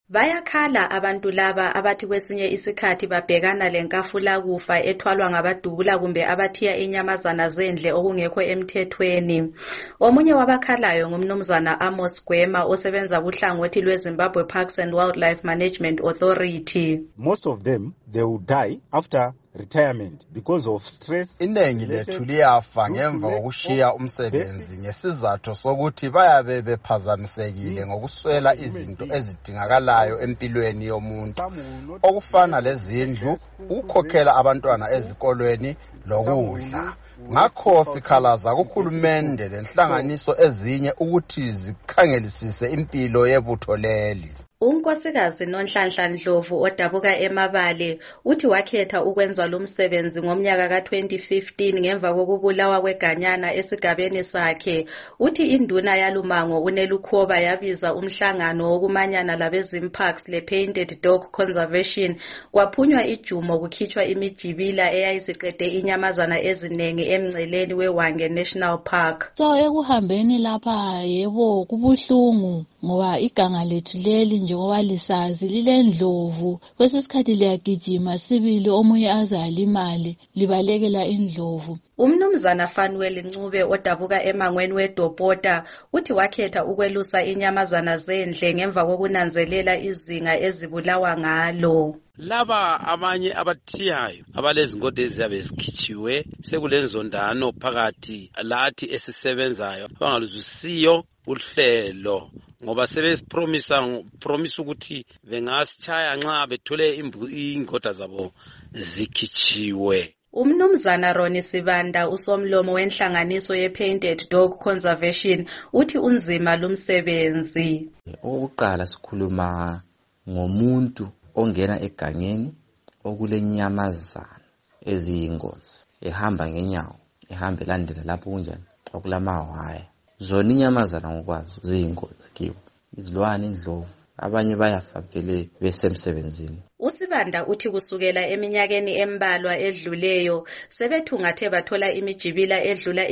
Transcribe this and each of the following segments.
Bayakhala abantu laba abathi kwesinye isikhathi babhekana lenkafulakufa ethwalwa ngabadubula kumbe abathiya inyamazana zendle okungekho emthethweni. Omunye wabakhalayo ngumnumzana Amos Gwema osebenza kuhlangothi lweZimbabwe Parks and Wildlife Management Authority. Most of them, they will die after retirement because of stress. Inengi lethu liyafa ngemva kokushiya umsebenzi ngesizathu sokuthi bayabe bephazamisekile ngokuswela izinto ezidingakalayo empilweni yomuntu okufana lezindlu, ukukhokhela abantwana ezikolweni lokudla. Ngakho sikhalaza kuhulumende lenhlanganiso ezinye ukuthi zikhangelisise impilo yebutho leli. Unkosikazi Nonhlanhla Ndlovu odabuka eMabale uthi wakhetha ukwenza lo msebenzi ngomnyaka ka-2015 ngemva kokubulawa kweganyana esigabeni sakhe. Uthi induna yalumango uNelukhoba yabiza umhlangano wokumanyana labezimparks le-Painted Dog Conservation kwaphunywa ijumo kukhitshwa imijibila eyayisiqede inyamazana ezinengi emngceleni weWange National Park. So ekuhambeni lapha yebo kubuhlungu ngoba iganga lethu leli njengoba lisazi lilendlovu kwesisikhathi liyagijima sibili omunye azalimali libalekela indlovu. Umnumzana Fanuel Ncube odabuka emangweni weDopota uthi wakhetha ukwelusa inyamazana zendle ngemva kokunanzelela izinga ezibulawa ngalo. Laba abanye abathiyayo abalezingodi eziyabe zikhitshiwe sekulenzondano phakathi lathi esisebenzayo abangaluzisiyo uhlelo ngoba sebesipromisa ukuthi bengasitshaya nxa bethole ingoda zabo zikhitshiwe. Umnumzana Ronnie Sibanda usomlomo wenhlanganiso ye-Painted Dog Conservation uthi unzima lumsebenzi. Okokuqala sikhuluma ngomuntu ongena egangeni okulenyamazana eziyingozi ehamba ngenyawo ehamba elandela lapho kunjani okulamawaya. Zona inyamazana ngokwazo ziyingozi kibo, izilwane, indlovu, abanye bayafa vele besemsebenzini. Usibanda uthi kusukela eminyakeni embalwa edluleyo sebethungathe bathola imijibila edlula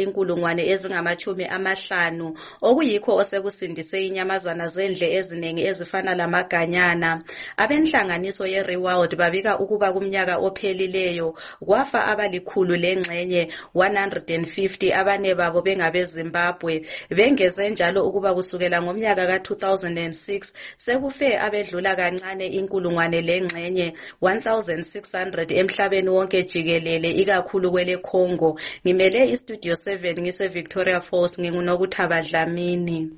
50,000 okuyikho osekusindise inyamazana zendle eziningi ezifana lamaganyana. Abenhlanganiso ye-Rewild babika ukuba kumnyaka ophelileyo kwafa abalikhulu lengxenye 150 abane babo bengabeZimbabwe. Bengeze njalo ukuba kusukela ngomnyaka ka-2006 sekufe abedlula kancane inkulungwane lengxenye 1600 emhlabeni wonke jikelele ikakhulu kwele Congo. Ngimele iStudio 7 ngise Victoria Falls nginguNokuthaba Dlamini.